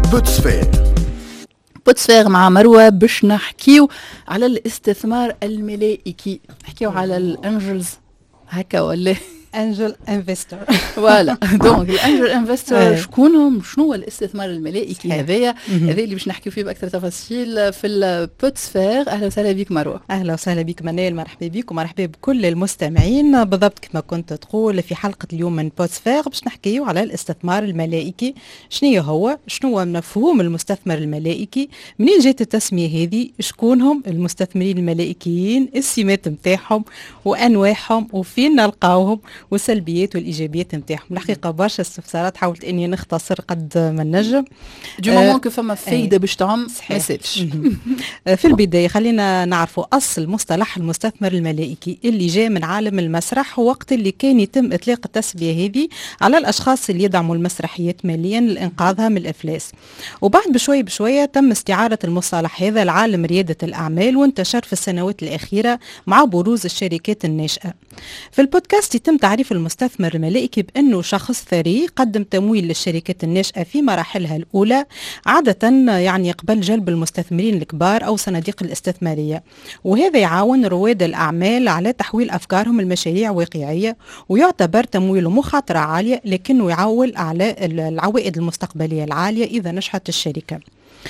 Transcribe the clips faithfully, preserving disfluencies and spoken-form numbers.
بوتسفير بوتسفير مع مروة باش نحكيو على الاستثمار الملائكي، نحكيو على الانجلز هكا ولا انجل انفستور. فوالا دونك الانجل انفستور شكونهم؟ شنو هو الاستثمار الملائكي هذايا؟ هذا اللي باش نحكيو فيه باكثر تفاصيل في البوتسفير. اهلا وسهلا بك مروه. اهلا وسهلا بك منال، مرحبا بك ومرحبا بكل المستمعين. بالضبط كما كنت تقول في حلقه اليوم من بوتسفير باش نحكيو على الاستثمار الملائكي. شنو هو؟ شنو هو مفهوم المستثمر الملائكي؟ منين جات التسميه هذه؟ شكونهم المستثمرين الملائكيين؟ السمات نتاعهم وانواعهم وفين نلقاوهم والسلبيات والايجابيات نتاعهم. الحقيقه برشا استفسارات حاولت اني نختصر قد ما نجم. دو مومون كو فما فايده باش تعم ما يسالش. في البدايه خلينا نعرفوا اصل مصطلح المستثمر الملائكي اللي جاء من عالم المسرح، وقت اللي كان يتم اطلاق التسميه هذه على الاشخاص اللي يدعموا المسرحيات ماليا لانقاذها من الافلاس. وبعد بشوي بشويه تم استعاره المصطلح هذا لعالم رياده الاعمال، وانتشر في السنوات الاخيره مع بروز الشركات الناشئه. في البودكاست يتم تعريف المستثمر الملائكي بأنه شخص ثري قدم تمويل للشركات الناشئة في مراحلها الأولى، عادة يعني قبل جلب المستثمرين الكبار أو صناديق الاستثمارية، وهذا يعاون رواد الأعمال على تحويل أفكارهم المشاريع واقعية، ويعتبر تمويله مخاطرة عالية لكنه يعول على العوائد المستقبلية العالية إذا نجحت الشركة.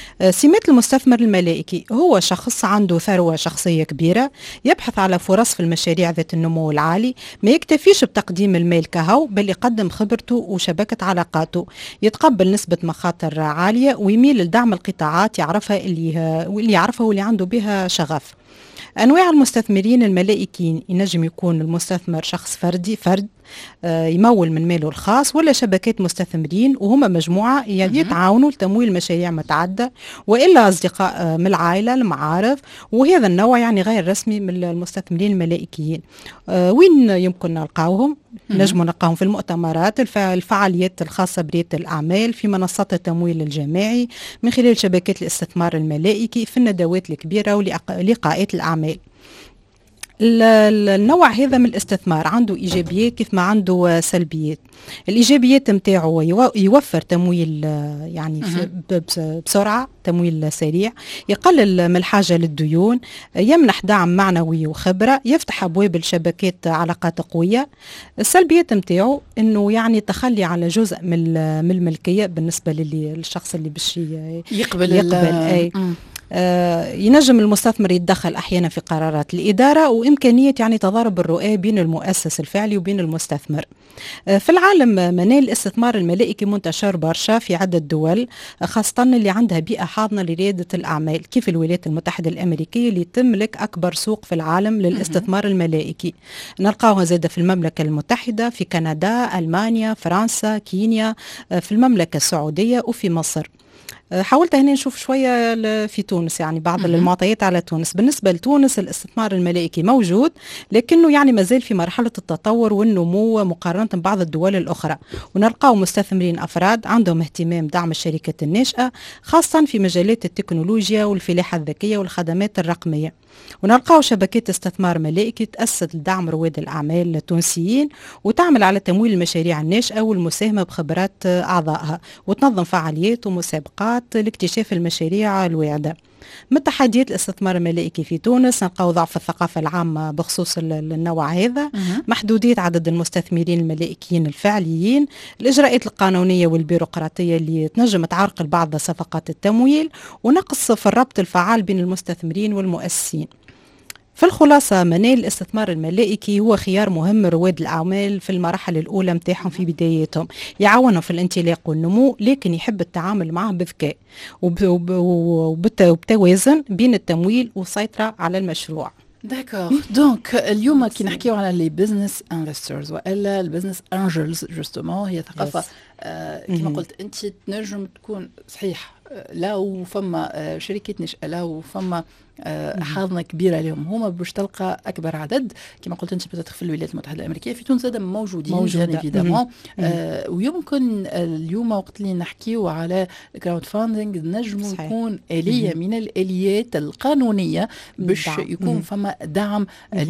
سمات المستثمر الملائكي هو شخص عنده ثروة شخصية كبيرة، يبحث على فرص في المشاريع ذات النمو العالي، ما يكتفيش بتقديم المال كهو بل يقدم خبرته وشبكة علاقاته، يتقبل نسبة مخاطر عالية ويميل لدعم القطاعات يعرفها اللي واللي يعرفها واللي عنده بها شغف. أنواع المستثمرين الملائكيين ينجم يكون المستثمر شخص فردي فرد يمول من ماله الخاص، ولا شبكات مستثمرين وهم مجموعة يتعاونوا لتمويل مشاريع متعددة، وإلا أصدقاء من العائلة المعارف. وهذا النوع يعني غير رسمي من المستثمرين الملائكيين. وين يمكن نلقاوهم؟ نجم نلقاهم في المؤتمرات، الفعاليات الخاصة بريادة الأعمال، في منصات التمويل الجماعي، من خلال شبكات الاستثمار الملائكي، في الندوات الكبيرة ولقاءات الأعمال. النوع هذا من الاستثمار عنده إيجابيات كيف ما عنده سلبيات. الإيجابيات متاعه يوفر تمويل يعني بسرعة، تمويل سريع، يقلل من الحاجة للديون، يمنح دعم معنوي وخبرة، يفتح أبواب الشبكات علاقات قوية. السلبيات متاعه إنه يعني تخلي على جزء من الملكية بالنسبة للشخص اللي باش يقبل, يقبل أي آه ينجم المستثمر يتدخل أحيانا في قرارات الإدارة، وإمكانية يعني تضارب الرؤى بين المؤسس الفعلي وبين المستثمر. آه في العالم منال الاستثمار الملائكي منتشر برشا في عدة دول، خاصة اللي عندها بيئة حاضنة لريادة الأعمال كيف الولايات المتحدة الأمريكية اللي تملك أكبر سوق في العالم للاستثمار الملائكي. نلقاوها زادة في المملكة المتحدة، في كندا، ألمانيا، فرنسا، كينيا، آه في المملكة السعودية وفي مصر. حاولت هنا نشوف شوية في تونس يعني بعض المعطيات على تونس. بالنسبة لتونس الاستثمار الملائكي موجود، لكنه يعني مازال في مرحلة التطور والنمو مقارنة ببعض الدول الأخرى، ونلقاو مستثمرين أفراد عندهم اهتمام دعم الشركات الناشئة خاصة في مجالات التكنولوجيا والفلاحة الذكية والخدمات الرقمية. ونلقاو شبكات استثمار ملائكي تأسس لدعم رواد الأعمال التونسيين، وتعمل على تمويل المشاريع الناشئة والمساهمة بخبرات أعضائها، وتنظم فعاليات ومسابقات لاكتشاف المشاريع الواعدة. من تحديات الاستثمار الملائكي في تونس نلقاو ضعف الثقافة العامة بخصوص النوع هذا، محدودية عدد المستثمرين الملائكيين الفعليين، الإجراءات القانونية والبيروقراطية اللي تنجم تعرقل بعض صفقات التمويل، ونقص في الربط الفعال بين المستثمرين والمؤسسين. في الخلاصة منال الاستثمار الملائكي هو خيار مهم رواد الأعمال في المراحل الأولى متاعهم في بداياتهم، يعاونهم في الانطلاق والنمو، لكن يحب التعامل معه بذكاء وبتوازن بين التمويل والسيطرة على المشروع. داكور. دونك اليوم كي نحكيو على لي بزنس انفسترز والا البزنس انجلز جوستومون، هي ثقافه آه كما قلت انت تنجم تكون صحيح لو فما شركات نشأة لو فما حاضنه كبيره اليوم هما باش تلقى اكبر عدد كما قلت انت بتدخل في الولايات المتحده الامريكيه في تونس هذا موجودين موجودة. يعني آه ويمكن اليوم وقت اللي نحكيو على كراود فاندنج نجم يكون اليه من الاليات القانونيه باش يكون مم. فما دعم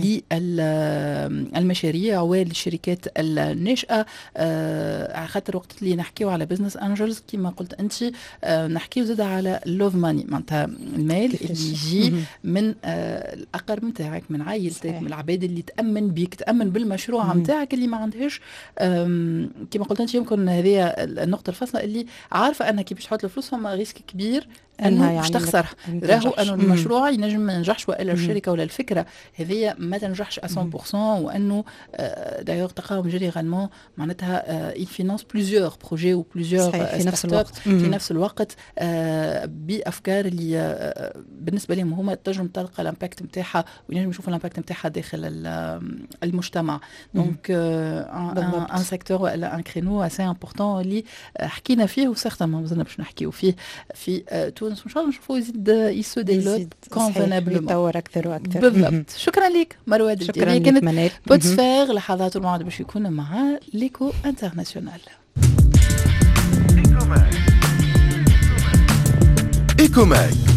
للمشاريع والشركات الناشئه آه خاطر وقت اللي نحكيو على بزنس انجلز كما قلت انت آه نحكيو زاد على لوف ماني معناتها المال اللي يجي من آه الأقرب نتاعك من عائلتك من العباد اللي تأمن بيك تأمن بالمشروع نتاعك اللي ما عندهاش كما قلت أنت يمكن هذه النقطة الفاصلة اللي عارفة أنها كي باش تحط الفلوس فما ريسك كبير أنها يعني تخسرها راهو أنه المشروع ينجم ما ينجحش وإلا الشركة ولا الفكرة هذه ما تنجحش مية بالمية وأنه دايوغ تقاوم جينيرالمون معناتها يفينانس بليزيور بروجي و بليزيور في نفس الوقت في نفس الوقت بأفكار اللي بالنسبة لهم هما تنجم تلقى الامباكت نتاعها وينجم يشوفوا الامباكت نتاعها داخل المجتمع دونك ان سيكتور ولا ان كرينو اسي امبورطون اللي حكينا فيه وسيغتان مازلنا باش نحكيو فيه في تونس وان شاء الله نشوفوا يزيد يسو ديفلوب كونفينابلمون يتطور اكثر واكثر بالضبط. شكرا لك مروه شكرا كانت منال بوتسفير لحظات الموعد باش يكون مع ليكو انترناسيونال إيكوماك